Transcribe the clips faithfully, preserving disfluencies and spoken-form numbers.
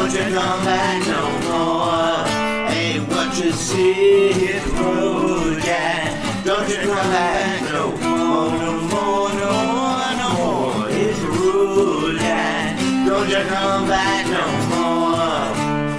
don't you come back no more. Hey, what you see hit the road, Jack. Don't you come back no more, no more, no more, no more. Hit the road, Jack. Don't you come back no more.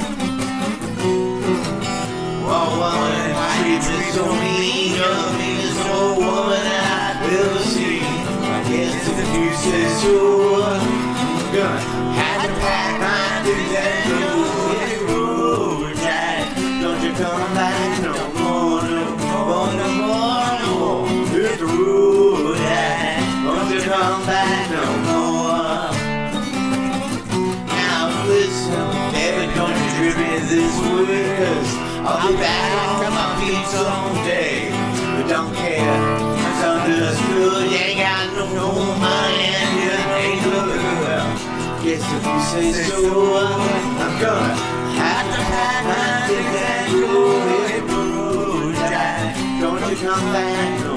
Oh, woman, treat me so mean. You're the meanest old woman I've ever seen. I guess if you say so, I'm gonna have to pack my things and go. Hit the road, Jack. Don't you come back no more, no more, no more, no more. Hit the road, Jack. Don't you come back no more. Now listen, baby, don't you trip me this way, 'cause I'll be back on my feet someday. But don't care, it's understood. You ain't got no, no money and you ain't no girl. Guess if you say so, I'm gonna have to pack my things and go. Hit the road, Jack. Don't you come back no